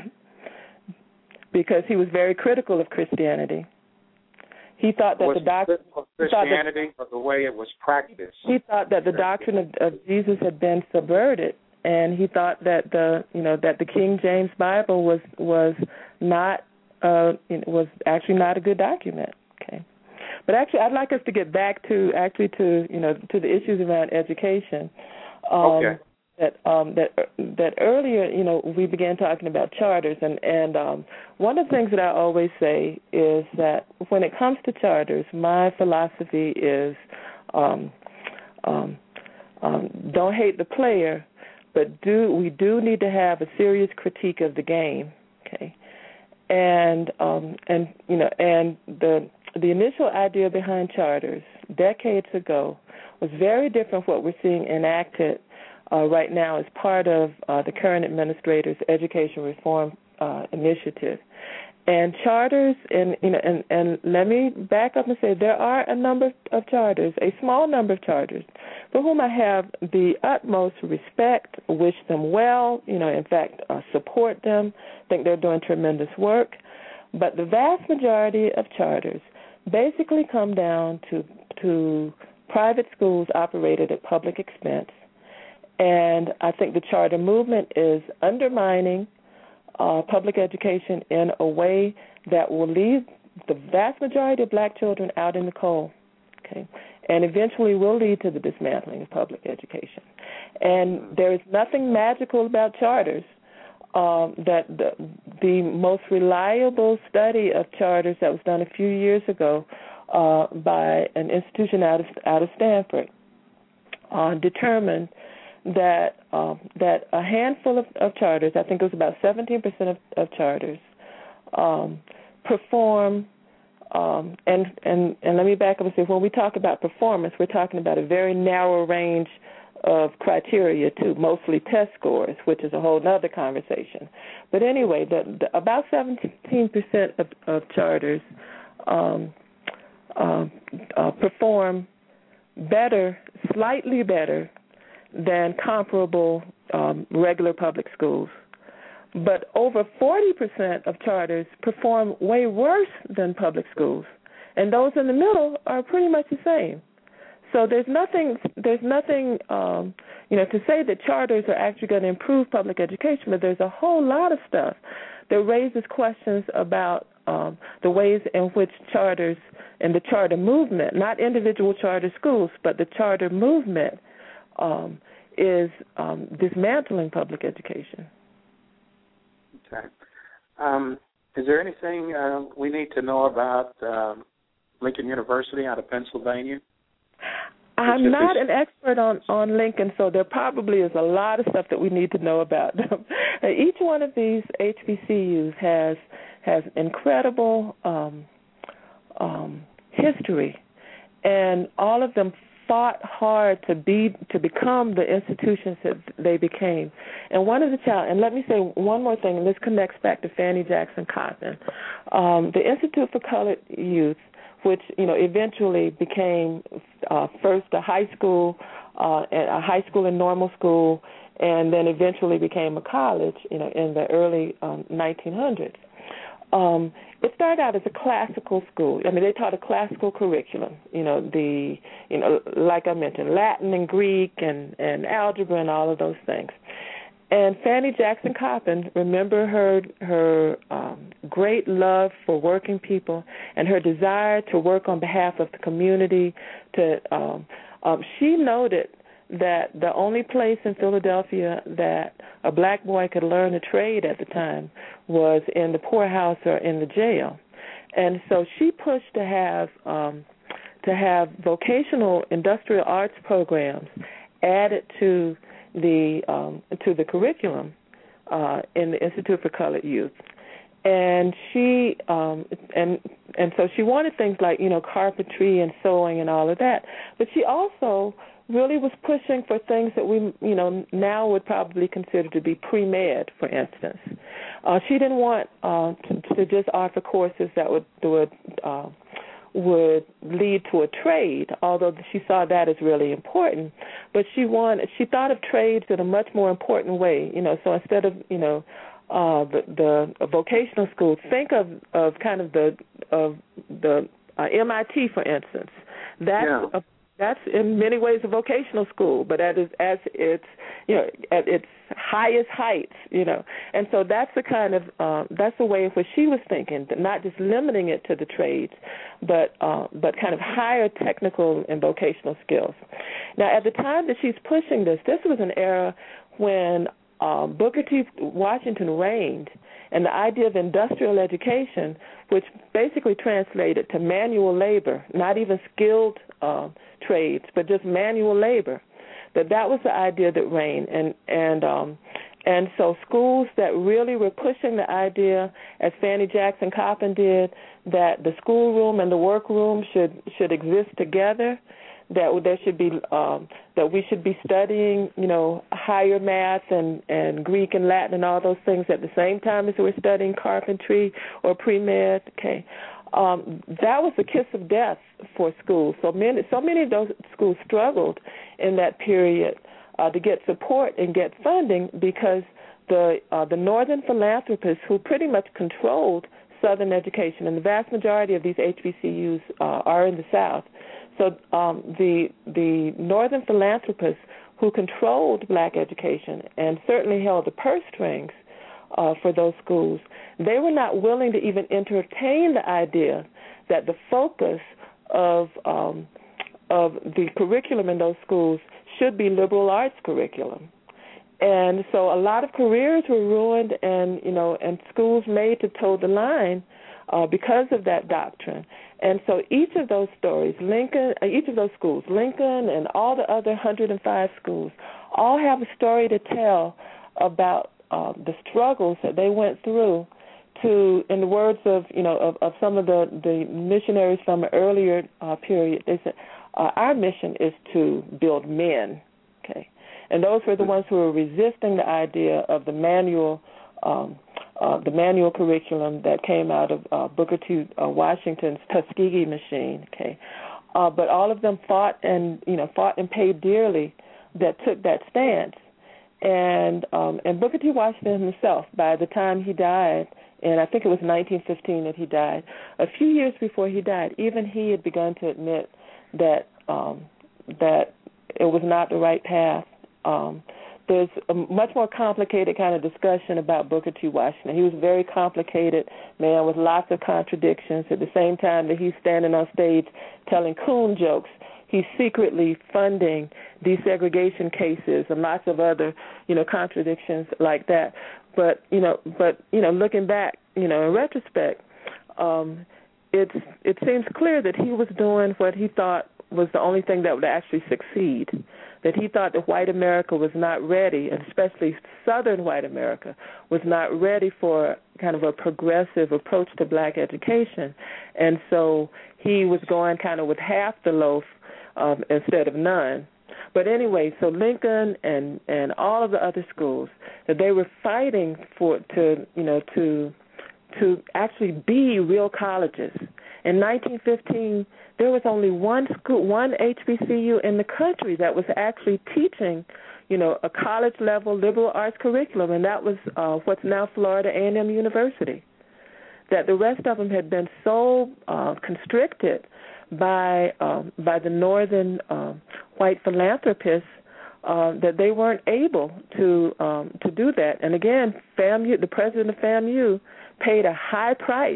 because he was very critical of Christianity. He thought that was the doctrine of Christianity or the way it was practiced. He thought that the doctrine of, of Jesus had been subverted, and he thought that the you know that the King James Bible was was not uh, was actually not a good document. Okay, but actually, I'd like us to get back to actually to you know to the issues around education. Um, okay. That um, that that earlier, you know, we began talking about charters, and and um, one of the things that I always say is that when it comes to charters, my philosophy is um, um, um, don't hate the player, but do we do need to have a serious critique of the game, okay? And um, and you know, and the the initial idea behind charters decades ago was very different from what we're seeing enacted Uh, right now as part of uh, the current administrator's education reform uh, initiative. And charters, and you know, and, and let me back up and say there are a number of charters, a small number of charters, for whom I have the utmost respect, wish them well, you know, in fact, uh, support them, think they're doing tremendous work. But the vast majority of charters basically come down to to private schools operated at public expense. And I think the charter movement is undermining uh, public education in a way that will leave the vast majority of black children out in the cold, okay, and eventually will lead to the dismantling of public education. And there is nothing magical about charters. um, that the, the most reliable study of charters that was done a few years ago uh, by an institution out of, out of Stanford uh, determined that um, that a handful of, of charters, I think it was about seventeen percent of, of charters, um, perform. Um, and, and, and let me back up and say, when we talk about performance, we're talking about a very narrow range of criteria, too, mostly test scores, which is a whole other conversation. But anyway, the, the, about seventeen percent of, of charters um, uh, uh, perform better, slightly better, than comparable um, regular public schools. But over forty percent of charters perform way worse than public schools, and those in the middle are pretty much the same. So there's nothing, there's nothing, um, you know, to say that charters are actually going to improve public education, but there's a whole lot of stuff that raises questions about um, the ways in which charters and the charter movement, not individual charter schools, but the charter movement um, is um, dismantling public education. Okay. Um, is there anything uh, we need to know about um, Lincoln University out of Pennsylvania? I'm not an expert on, on Lincoln, so there probably is a lot of stuff that we need to know about. Each one of these H B C Us has has incredible um, um, history, and all of them fought hard to be to become the institutions that they became. And one of the challenge, and let me say one more thing, and this connects back to Fannie Jackson Coppin. Um, the Institute for Colored Youth, which you know eventually became uh, first a high school, uh, a high school and normal school, and then eventually became a college. You know, in the early um, nineteen hundreds. Um, it started out as a classical school. I mean, they taught a classical curriculum. You know, the you know, like I mentioned, Latin and Greek and, and algebra and all of those things. And Fannie Jackson Coppin, remember her her um, great love for working people and her desire to work on behalf of the community. To um, um, she noted that the only place in Philadelphia that a black boy could learn a trade at the time was in the poorhouse or in the jail. And so she pushed to have um, to have vocational industrial arts programs added to the um, to the curriculum uh, in the Institute for Colored Youth. And she um, and and so she wanted things like, you know, carpentry and sewing and all of that. But she also really was pushing for things that we, you know, now would probably consider to be pre-med, for instance. Uh, she didn't want uh, to, to just offer courses that would would uh, would lead to a trade, although she saw that as really important. But she wanted, she thought of trades in a much more important way. You know, so instead of, you know, uh, the, the vocational schools, think of, of kind of the of the uh, M I T, for instance. That's yeah. a That's in many ways a vocational school, but at its, as its, you know, at its highest heights, you know. And so that's the kind of, uh, that's the way in which she was thinking, not just limiting it to the trades, but uh, but kind of higher technical and vocational skills. Now, at the time that she's pushing this, this was an era when um, Booker T. Washington reigned, and the idea of industrial education, which basically translated to manual labor, not even skilled uh, trades, but just manual labor, that that was the idea that reigned. And and um, and so schools that really were pushing the idea, as Fannie Jackson Coppin did, that the schoolroom and the workroom should should exist together, that there should be um, that we should be studying, you know, higher math and, and Greek and Latin and all those things at the same time as we're studying carpentry or pre-med. Okay, um, that was the kiss of death for schools. So many, so many of those schools struggled in that period uh, to get support and get funding because the uh, the northern philanthropists who pretty much controlled Southern education, and the vast majority of these H B C Us uh, are in the South. So um, the the northern philanthropists who controlled black education and certainly held the purse strings uh, for those schools, they were not willing to even entertain the idea that the focus of um, of the curriculum in those schools should be liberal arts curriculum. And so a lot of careers were ruined, and you know, and schools made to toe the line uh, because of that doctrine. And so each of those stories, Lincoln, uh, each of those schools, Lincoln and all the other one hundred five schools, all have a story to tell about uh, the struggles that they went through to, in the words of, you know, of, of some of the, the missionaries from an earlier uh, period, they said, uh, our mission is to build men, okay? And those were the ones who were resisting the idea of the manual um, uh, the manual curriculum that came out of uh, Booker T. Uh, Washington's Tuskegee machine, okay? Uh, but all of them fought and, you know, fought and paid dearly that took that stance. And um, and Booker T. Washington himself, by the time he died, and I think it was nineteen fifteen that he died, a few years before he died, even he had begun to admit that um, that it was not the right path. Um, there's a much more complicated kind of discussion about Booker T. Washington. He was a very complicated man with lots of contradictions. At the same time that he's standing on stage telling coon jokes, he's secretly funding desegregation cases and lots of other, you know, contradictions like that. But, you know, but, you know, looking back, you know, in retrospect, um, it's, it seems clear that he was doing what he thought was the only thing that would actually succeed, that he thought that white America was not ready, and especially Southern white America was not ready for kind of a progressive approach to black education. And so he was going kind of with half the loaf um, instead of none. But anyway, so Lincoln and, and all of the other schools, that they were fighting for to you know to to actually be real colleges. In nineteen fifteen, there was only one school, one H B C U in the country that was actually teaching, you know, a college-level liberal arts curriculum, and that was uh, what's now Florida A and M University. That the rest of them had been so uh, constricted by um, by the northern uh, white philanthropists uh, that they weren't able to um, to do that. And again, FAMU, the president of FAMU, paid a high price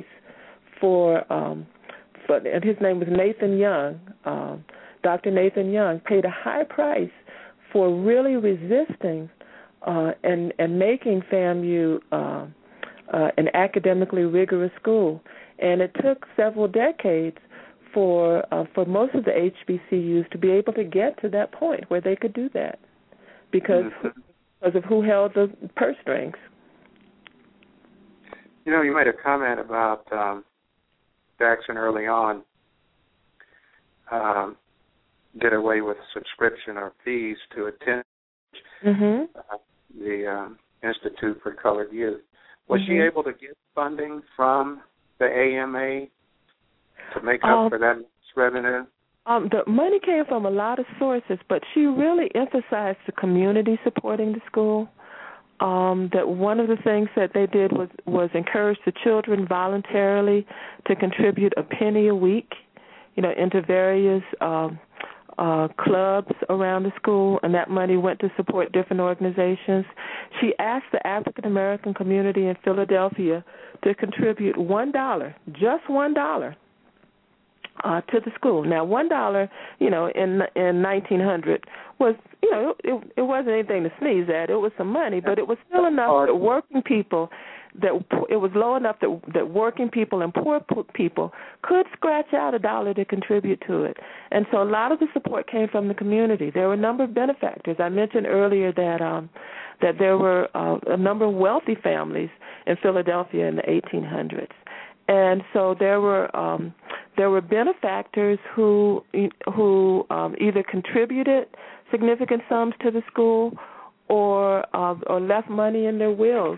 for. Um, for and his name was Nathan Young. Um, Doctor Nathan Young paid a high price for really resisting uh, and and making FAMU uh, uh, an academically rigorous school. And it took several decades for uh, for most of the H B C Us to be able to get to that point where they could do that because, mm-hmm. because of who held the purse strings. You know, you made a comment about um, Jackson early on um, did away with subscription or fees to attend mm-hmm. uh, the um, Institute for Colored Youth. Was mm-hmm. she able to get funding from the A M A to make up um, for that revenue? Um, the money came from a lot of sources, but she really emphasized the community supporting the school. Um, that one of the things that they did was, was encourage the children voluntarily to contribute a penny a week, you know, into various um, uh, clubs around the school, and that money went to support different organizations. She asked the African American community in Philadelphia to contribute one dollar, just one dollar, uh, to the school. Now, one dollar, you know, in in nineteen hundred was, you know, it, it wasn't anything to sneeze at. It was some money, but it was still enough that working people, that it was low enough that that working people and poor people could scratch out a dollar to contribute to it. And so a lot of the support came from the community. There were a number of benefactors. I mentioned earlier that um, that there were uh, a number of wealthy families in Philadelphia in the eighteen hundreds. And so there were um, there were benefactors who who um, either contributed significant sums to the school or uh, or left money in their wills.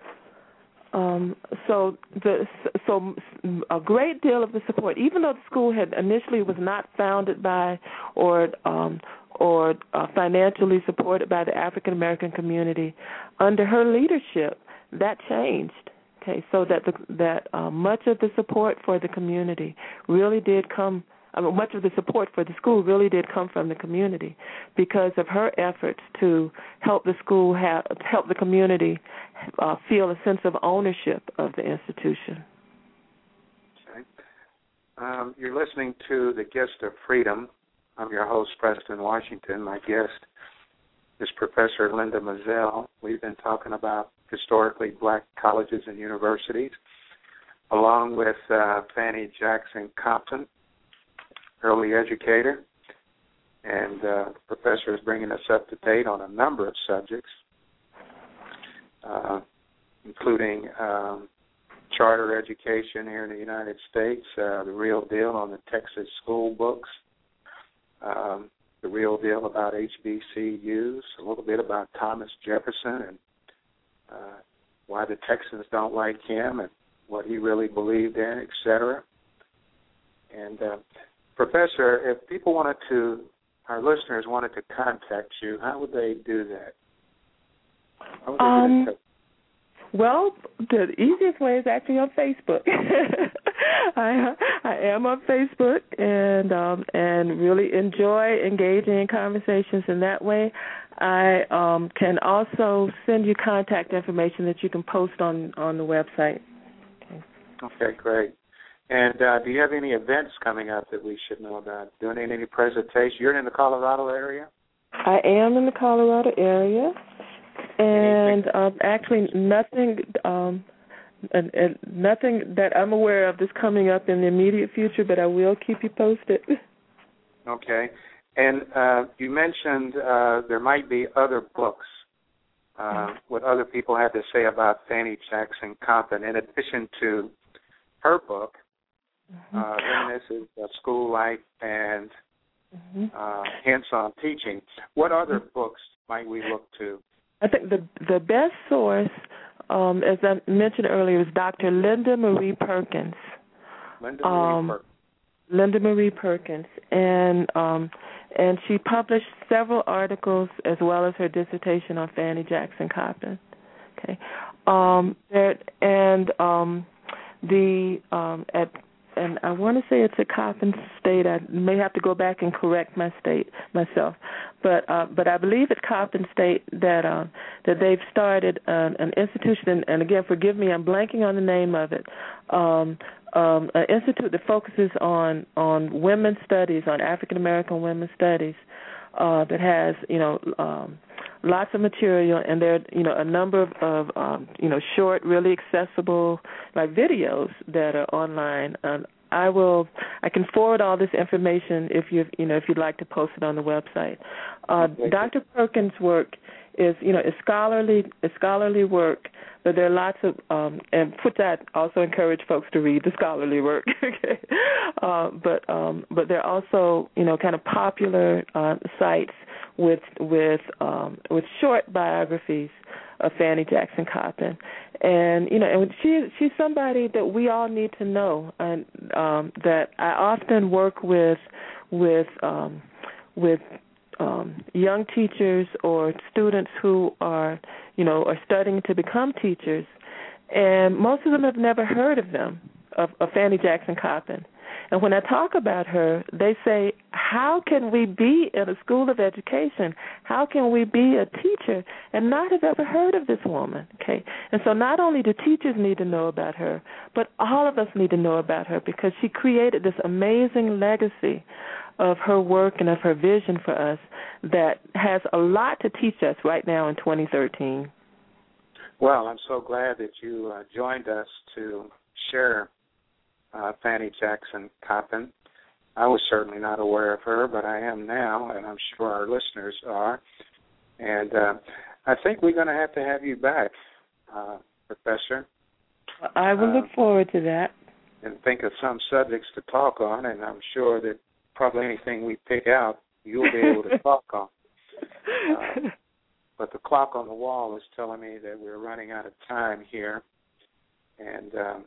Um, so the so a great deal of the support, even though the school had initially was not founded by or um, or uh, financially supported by the African American community, under her leadership, that changed. Okay, so that the, that uh, much of the support for the community really did come. I mean, much of the support for the school really did come from the community because of her efforts to help the school have help the community uh, feel a sense of ownership of the institution. Okay. Um, you're listening to The Gift of Freedom. I'm your host, Preston Washington. My guest is Professor Linda Mizell. We've been talking about historically black colleges and universities, along with uh, Fannie Jackson Compton, early educator. And uh, the professor is bringing us up to date on a number of subjects, uh, including um, charter education here in the United States, uh, the real deal on the Texas school books, um, the real deal about H B C Us, a little bit about Thomas Jefferson and uh, why the Texans don't like him and what he really believed in, et cetera. And, uh, Professor, if people wanted to, our listeners wanted to contact you, how would they do that? How would they um, do that? Well, the easiest way is actually on Facebook. I I am on Facebook and um, and really enjoy engaging in conversations in that way. I um, can also send you contact information that you can post on, on the website. Okay, okay great. And uh, do you have any events coming up that we should know about? Doing any presentations? You're in the Colorado area? I am in the Colorado area. And um, actually, nothing, um, and, and nothing that I'm aware of that's coming up in the immediate future, but I will keep you posted. Okay. And uh, you mentioned uh, there might be other books, uh, what other people have to say about Fannie Jackson Compton, in addition to her book, mm-hmm. uh, Reminiscences of School Life and mm-hmm. uh, Hints on Teaching. What other mm-hmm. books might we look to? I think the the best source, um, as I mentioned earlier, is Doctor Linda Marie Perkins. Linda Marie um, Perkins. Linda Marie Perkins, and um, and she published several articles as well as her dissertation on Fannie Jackson Compton. Okay, um, there, and um, the um, at. And I want to say it's a Coppin State. I may have to go back and correct my state myself, but uh, but I believe it's Coppin State that uh, that they've started an, an institution. And, and again, forgive me, I'm blanking on the name of it. Um, um, an institute that focuses on on women's studies, on African American women's studies, uh, that has you know. Um, Lots of material, and there are, you know, a number of, of um, you know, short, really accessible, like videos that are online. Um, I will, I can forward all this information if you, you know, if you'd like to post it on the website. Uh, Doctor Perkins' work is, you know, is scholarly, is scholarly work, but there are lots of, um, and which I also encourage folks to read the scholarly work. Okay, uh, but um, but there are also, you know, kind of popular uh, sites with with um, with short biographies of Fannie Jackson Compton, and you know, and she she's somebody that we all need to know, and um, that I often work with with um, with um, young teachers or students who are you know are studying to become teachers, and most of them have never heard of them of, of Fannie Jackson Compton. And when I talk about her, they say, how can we be in a school of education? How can we be a teacher and not have ever heard of this woman? Okay, and so not only do teachers need to know about her, but all of us need to know about her because she created this amazing legacy of her work and of her vision for us that has a lot to teach us right now in twenty thirteen. Well, I'm so glad that you uh, joined us to share Uh, Fannie Jackson Compton. I was certainly not aware of her, but I am now, and I'm sure our listeners are. And uh, I think we're going to have to have you back, uh, Professor. I will uh, look forward to that. And think of some subjects to talk on, and I'm sure that probably anything we pick out, you'll be able to talk on. Uh, but the clock on the wall is telling me that we're running out of time here. And um,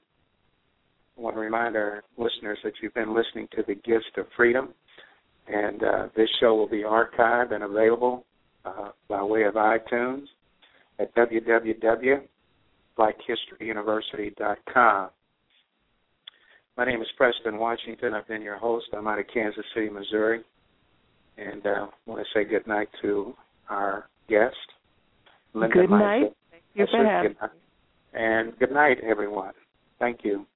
I want to remind our listeners that you've been listening to The Gift of Freedom, and uh, this show will be archived and available uh, by way of iTunes at w w w dot black history university dot com. My name is Preston Washington. I've been your host. I'm out of Kansas City, Missouri, and uh, I want to say good night to our guest, Linda Good night. Michael. Thank you for having me. And good night, everyone. Thank you.